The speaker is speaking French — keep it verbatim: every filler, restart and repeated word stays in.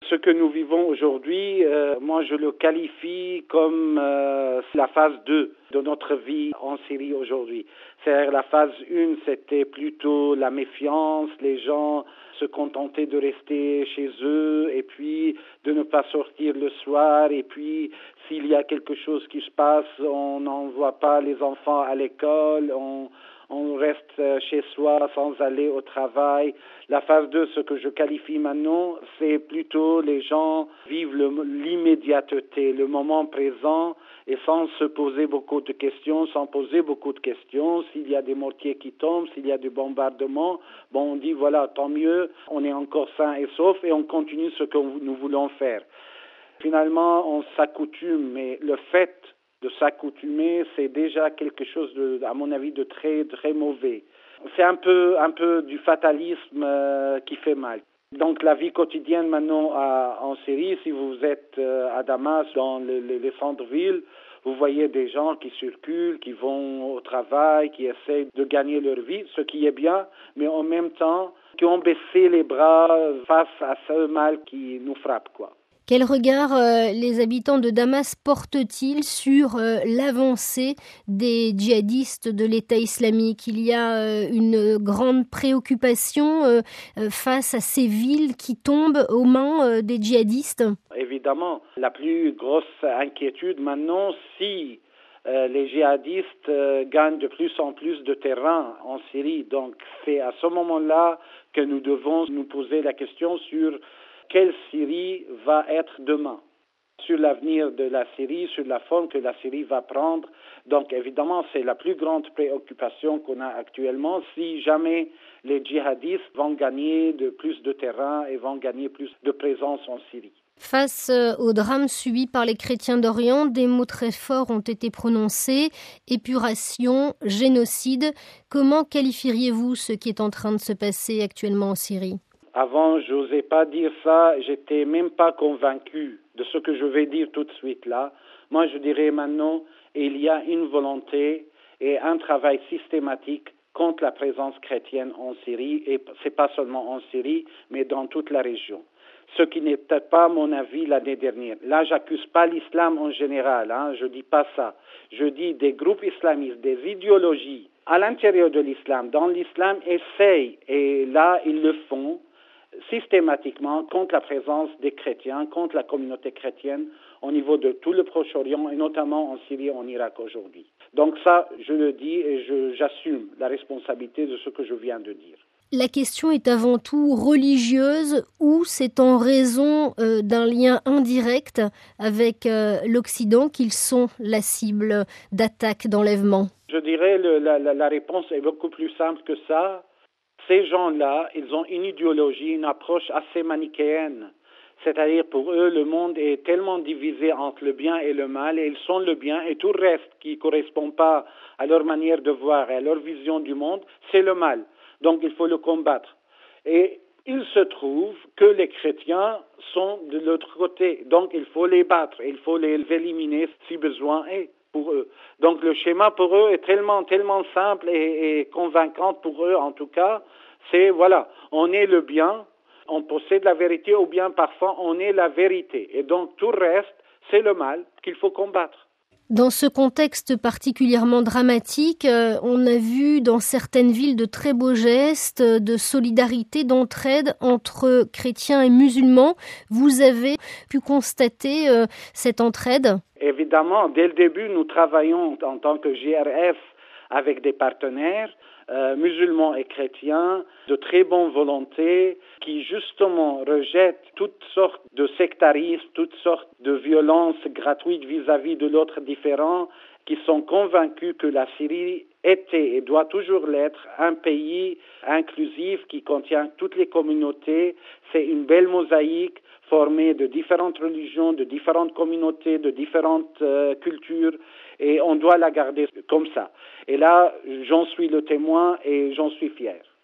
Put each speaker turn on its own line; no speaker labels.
Ce que nous vivons aujourd'hui, euh, moi je le qualifie comme euh, la phase deux de notre vie en Syrie aujourd'hui. C'est-à-dire la phase un, c'était plutôt la méfiance, les gens se contentaient de rester chez eux et puis de ne pas sortir le soir et puis s'il y a quelque chose qui se passe, on n'envoie pas les enfants à l'école, on On reste chez soi sans aller au travail. La phase deux, ce que je qualifie maintenant, c'est plutôt les gens vivent le, l'immédiateté, le moment présent et sans se poser beaucoup de questions, sans poser beaucoup de questions. S'il y a des mortiers qui tombent, s'il y a des bombardements, bon, on dit voilà, tant mieux, on est encore sain et sauf et on continue ce que nous voulons faire. Finalement, on s'accoutume, mais le fait de s'accoutumer, c'est déjà quelque chose, de, à mon avis, de très, très mauvais. C'est un peu, un peu du fatalisme euh, qui fait mal. Donc la vie quotidienne maintenant à, en Syrie, si vous êtes euh, à Damas, dans le, le, les centres-villes, vous voyez des gens qui circulent, qui vont au travail, qui essaient de gagner leur vie, ce qui est bien, mais en même temps, qui ont baissé les bras face à ce mal qui nous frappe, quoi.
Quel regard euh, les habitants de Damas portent-ils sur euh, l'avancée des djihadistes de l'État islamique ? Il y a euh, une grande préoccupation euh, face à ces villes qui tombent aux mains euh, des djihadistes.
Évidemment, la plus grosse inquiétude maintenant, si euh, les djihadistes euh, gagnent de plus en plus de terrain en Syrie. Donc c'est à ce moment-là que nous devons nous poser la question sur quelle Syrie va être demain, sur l'avenir de la Syrie, sur la forme que la Syrie va prendre. Donc évidemment, c'est la plus grande préoccupation qu'on a actuellement. Si jamais les djihadistes vont gagner de plus de terrain et vont gagner plus de présence en Syrie.
Face au drame subi par les chrétiens d'Orient, des mots très forts ont été prononcés. Épuration, génocide. Comment qualifieriez-vous ce qui est en train de se passer actuellement en Syrie ?
Avant, je n'osais pas dire ça, j'étais même pas convaincu de ce que je vais dire tout de suite là. Moi, je dirais maintenant, il y a une volonté et un travail systématique contre la présence chrétienne en Syrie, et c'est pas seulement en Syrie, mais dans toute la région. Ce qui n'est peut-être pas mon avis l'année dernière. Là, j'accuse pas l'islam en général, hein, je dis pas ça. Je dis des groupes islamistes, des idéologies à l'intérieur de l'islam, dans l'islam, essayent, et là, ils le font, systématiquement contre la présence des chrétiens, contre la communauté chrétienne au niveau de tout le Proche-Orient et notamment en Syrie et en Irak aujourd'hui. Donc ça, je le dis et je, j'assume la responsabilité de ce que je viens de dire.
La question est avant tout religieuse ou c'est en raison euh, d'un lien indirect avec euh, l'Occident qu'ils sont la cible d'attaques, d'enlèvements ?
Je dirais que la, la, la réponse est beaucoup plus simple que ça. Ces gens-là, ils ont une idéologie, une approche assez manichéenne. C'est-à-dire pour eux, le monde est tellement divisé entre le bien et le mal, et ils sont le bien, et tout le reste qui ne correspond pas à leur manière de voir et à leur vision du monde, c'est le mal. Donc il faut le combattre. Et il se trouve que les chrétiens sont de l'autre côté. Donc il faut les battre, il faut les éliminer si besoin est. Pour eux. Donc le schéma pour eux est tellement, tellement simple et, et convaincant pour eux en tout cas, c'est voilà, on est le bien, on possède la vérité ou bien parfois on est la vérité. Et donc tout le reste, c'est le mal qu'il faut combattre.
Dans ce contexte particulièrement dramatique, euh, on a vu dans certaines villes de très beaux gestes de solidarité, d'entraide entre chrétiens et musulmans. Vous avez pu constater euh, cette entraide ?
Évidemment, dès le début, nous travaillons en tant que J R F avec des partenaires euh, musulmans et chrétiens de très bonne volonté qui justement rejettent toutes sortes de sectarisme, toutes sortes de violences gratuites vis-à-vis de l'autre différent, qui sont convaincus que la Syrie était et doit toujours l'être un pays inclusif qui contient toutes les communautés. C'est une belle mosaïque formée de différentes religions, de différentes communautés, de différentes euh, cultures, et on doit la garder comme ça. Et là, j'en suis le témoin et j'en suis fier.